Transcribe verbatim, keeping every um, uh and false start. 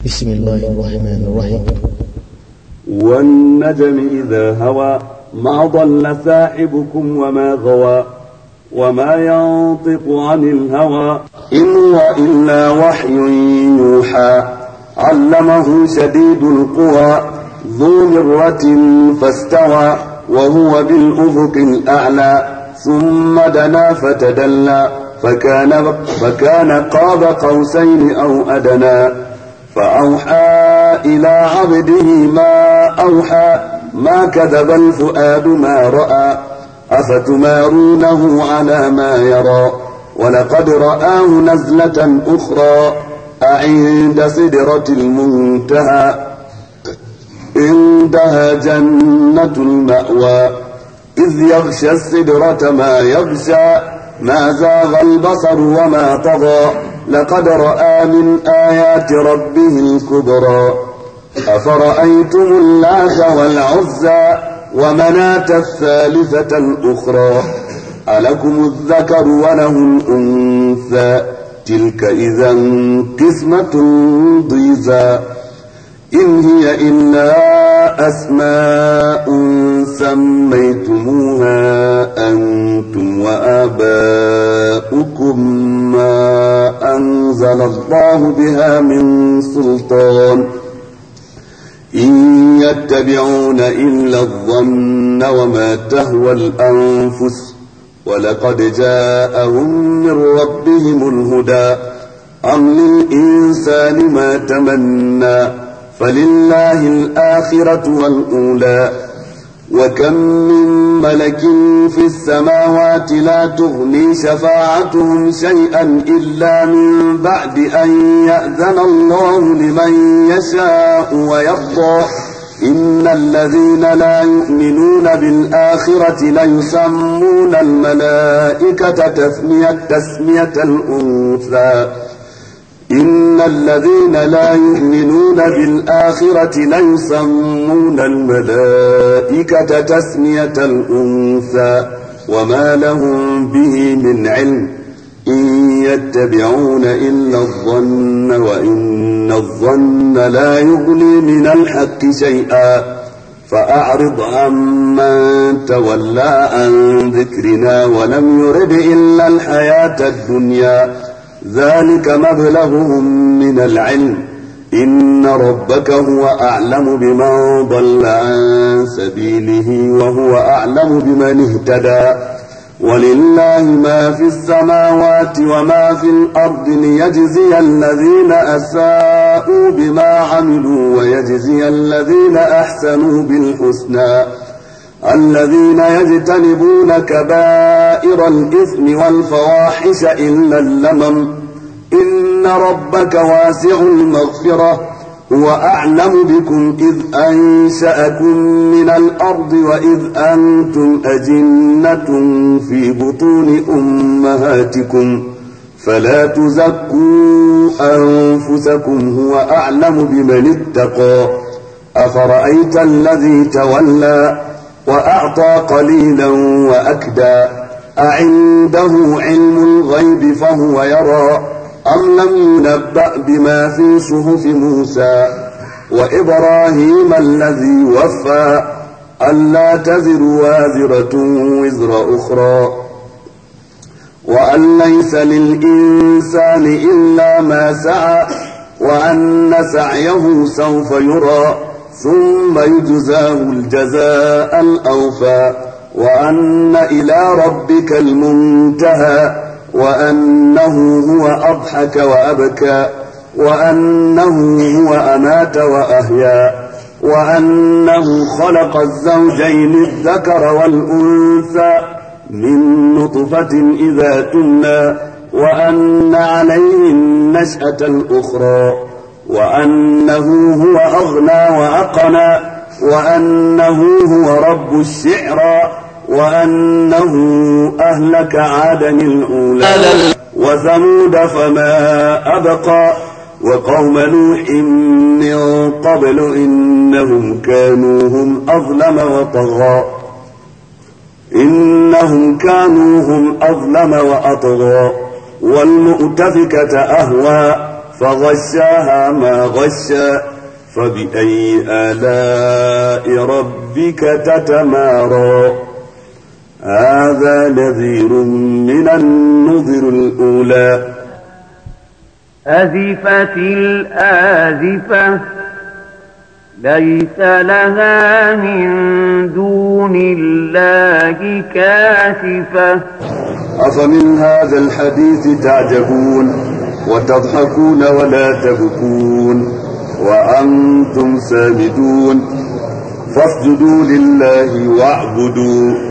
بسم الله الرحمن الرحيم. والنجم إذا هوى ما ضل ساحبكم وما غوى وما ينطق عن الهوى إن هو إلا وحي يوحى علمه شديد القوى ذو مرة فاستوى وهو بالأفق الأعلى ثم دنا فتدلى فكان, فكان قاب قوسين أو أدنى فأوحى إلى عبده ما أوحى ما كذب الفؤاد ما رأى أفتمارونه على ما يرى ولقد رآه نزلة أخرى أعند سدرة المنتهى عندها جنة المأوى إذ يغشى السدرة ما يغشى ما زاغ البصر وما طغى لقد رأى من آيات ربه الكبرى أفرأيتم اللات والعزى ومناة الثالثة الأخرى ألكم الذكر وله الأنثى تلك إذا قسمة ضيزى إن هي إلا أسماء سميتموها أنتم وآباؤكم ما أنزل الله بها من سلطان إن يتبعون إلا الظن وما تهوى الأنفس ولقد جاءهم من ربهم الهدى أم للإنسان ما تمنى فلله الآخرة والأولى وكم من ملك في السماوات لا تغني شفاعتهم شيئا إلا من بعد أن يأذن الله لمن يشاء ويرضى إن الذين لا يؤمنون بالآخرة ليسمون الملائكة تسمية, تسمية الأنثى إن الذين لا يؤمنون بالآخرة ليسمون الملائكة تسمية الأنثى وما لهم به من علم إن يتبعون إلا الظن وإن الظن لا يغني من الحق شيئا فأعرض عمن تولى عن ذكرنا ولم يرد إلا الحياة الدنيا ذلك مبلغهم من العلم إن ربك هو أعلم بمن ضل عن سبيله وهو أعلم بمن اهتدى ولله ما في السماوات وما في الأرض ليجزي الذين أساءوا بما عملوا ويجزي الذين أحسنوا بالحسنى الذين يجتنبون كبائر الإثم والفواحش إلا اللمم إن ربك واسع المغفرة هو أعلم بكم إذ أنشأكم من الأرض وإذ أنتم أجنة في بطون أمهاتكم فلا تزكوا أنفسكم هو أعلم بمن اتقى أفرأيت الذي تولى وأعطى قليلا وأكدى أعنده علم الغيب فهو يرى أم لم ينبأ بما في صحف موسى وإبراهيم الذي وفى ألا تزر وازرة وزر أخرى وأن ليس للإنسان إلا ما سعى وأن سعيه سوف يرى ثم يجزاه الجزاء الأوفى وأن إلى ربك المنتهى وأنه هو أضحك وأبكى وأنه هو أمات وأحيا وأنه خلق الزوجين الذكر والأنثى من نطفة إذا تمنى وأن عليه النشأة الأخرى وأنه هو أغنى وأقنى وأنه هو رب الشعرى وأنه أهلك عادا الأولى وثمود فما أبقى وقوم نوح من قبل إنهم كانوا هم أظلم وطغى إنهم كانوا هم أظلم وأطغى والمؤتفكة أهوى فغشاها ما غشا فبأي آلاء ربك تتمارى هذا نذير من النذر الأولى أزفت الآزفة ليس لها من دون الله كاشفة أفمن هذا الحديث تعجبون وتضحكون ولا تبكون وأنتم سامدون فاسجدوا لله واعبدوا